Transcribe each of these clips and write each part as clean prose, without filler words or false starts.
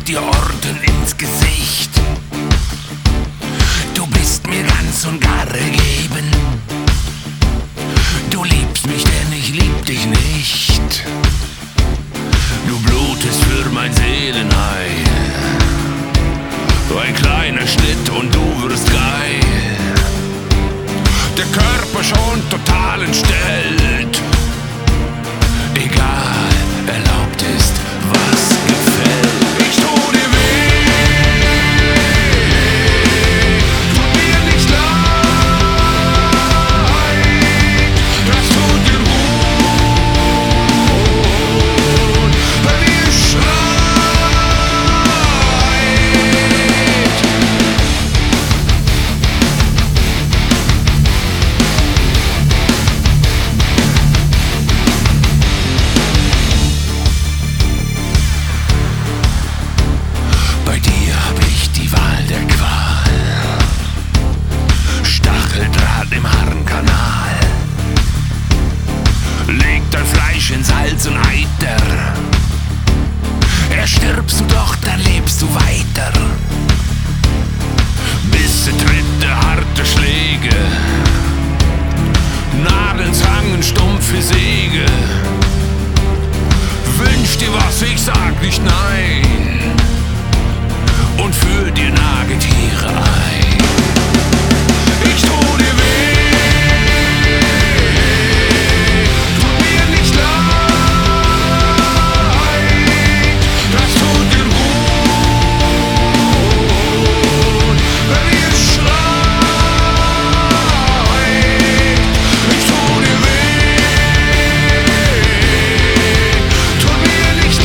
schlag dir Orden ins Gesicht. Du bist mir ganz und gar ergeben. Du liebst mich, denn ich lieb dich nicht. Du blutest für mein Seelenheil. Ein kleiner Schnitt und du wirst geil. Der Körper schon total entstellt. Egal, erlaubt ist, was gefällt. Ich tu dir weh, tut mir nicht leid, das tut dir gut, wenn ihr schreit. Bei dir hab ich die Wahl der Qual. Stacheldraht im Harnkanal. Leg dein Fleisch in Salz und Eiter. Erstirbst du doch, dann lebst du weiter. Bisse, Tritte, harte Schläge. Nadeln, Zangen, stumpfe Säge. Wünsch dir was, ich sag nicht nein. Und führ dir Nagetiere ein. Ich tu dir weh, tut mir nicht leid, das tut dir gut, wenn ihr schreit. Ich tu dir weh, tut mir nicht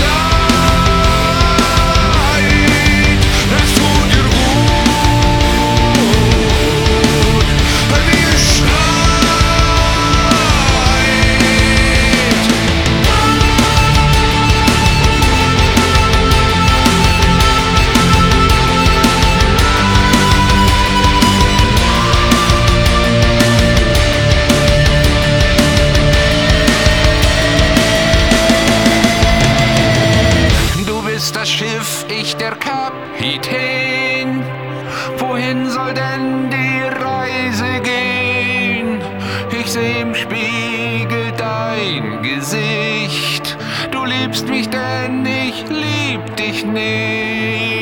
leid, das tut dir gut, wenn ihr schreit. Du bist das Schiff, ich der Kapitän. Wohin soll denn die Reise gehen? Ich seh im Spiegel dein Gesicht. Du liebst mich, denn ich lieb dich nicht.